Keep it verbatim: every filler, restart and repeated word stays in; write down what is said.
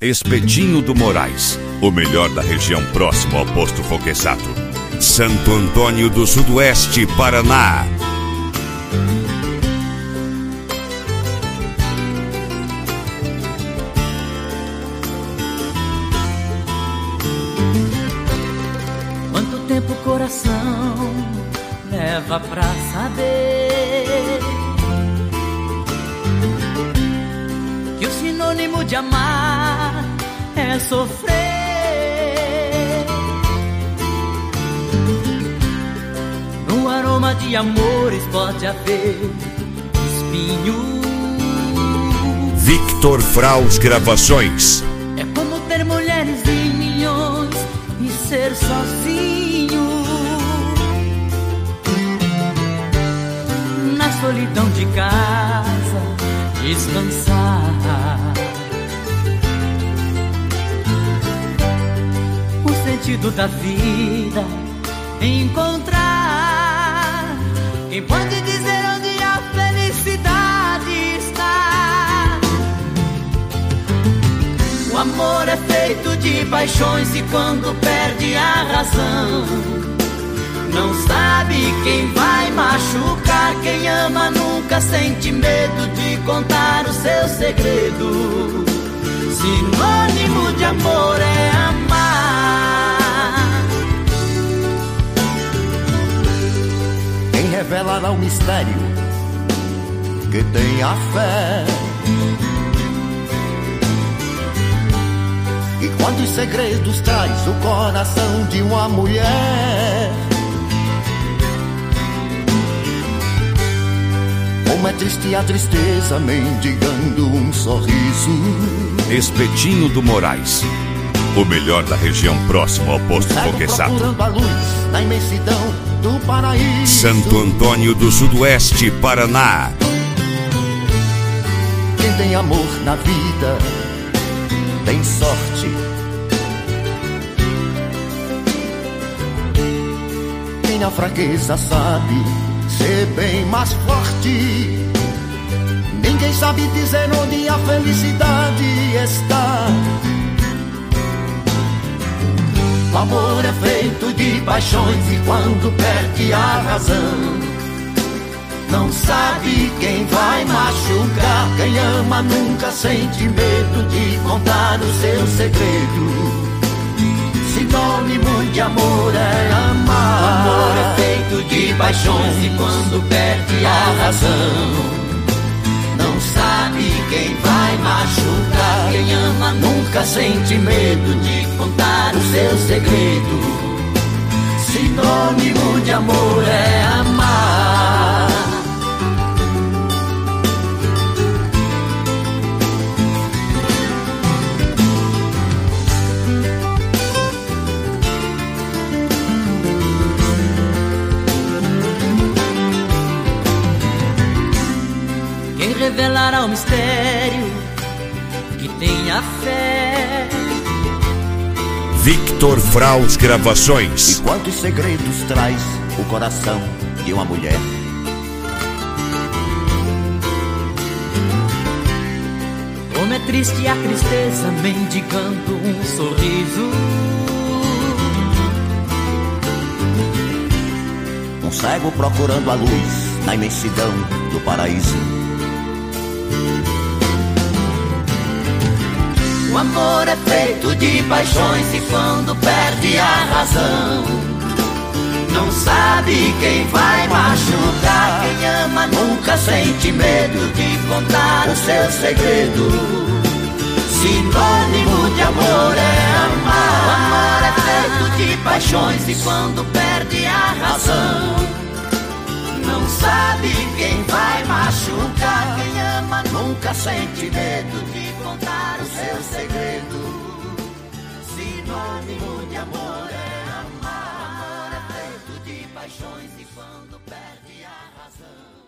Espetinho do Moraes, o melhor da região próximo ao posto Foquesato. Santo Antônio do Sudoeste, Paraná. Quanto tempo o coração leva pra saber que o sinônimo de amar é sofrer. No aroma de amores pode haver espinho. Victor Fraus Gravações. É como ter mulheres e milhões e ser sozinho na solidão de casa, descansar. O sentido da vida encontrar. Quem pode dizer onde a felicidade está? O amor é feito de paixões e quando perde a razão, não sabe quem vai machucar. Quem ama nunca sente medo de contar o seu segredo. Sinônimo de amor é amar. Quem revelará o mistério que tem a fé? E quantos segredos traz o coração de uma mulher? Como é triste a tristeza mendigando um sorriso. Espetinho do Moraes, o melhor da região próximo ao posto Foquesato. Procurando a luz na imensidão do paraíso. Santo Antônio do Sudoeste, Paraná. Quem tem amor na vida tem sorte. Quem na fraqueza sabe ser bem mais forte. Ninguém sabe dizer onde a felicidade está. O amor é feito de paixões e quando perde a razão, não sabe quem vai machucar. Quem ama nunca sente medo de contar o seu segredo. Sinônimo de amor é amar. O amor é feito de paixões e quando perde a razão, não sabe quem vai machucar. Quem ama nunca sente medo de contar o seu segredo. Sinônimo de amor é amar. Quem revelará o mistério que tem a fé? Victor Fraus Gravações. E quantos segredos traz o coração de uma mulher? Como é triste a tristeza mendigando um sorriso. Um cego procurando a luz na imensidão do paraíso. O amor é feito de paixões e quando perde a razão, não sabe quem vai machucar. Quem ama nunca sente medo de contar o seu segredo. Sinônimo de amor é amar. O amor é feito de paixões e quando perde a razão, não sabe quem vai machucar. Quem ama nunca sente medo de contar o seu segredo. Sinônimo de amor é amar. O amor é feito de paixões e quando perde a razão.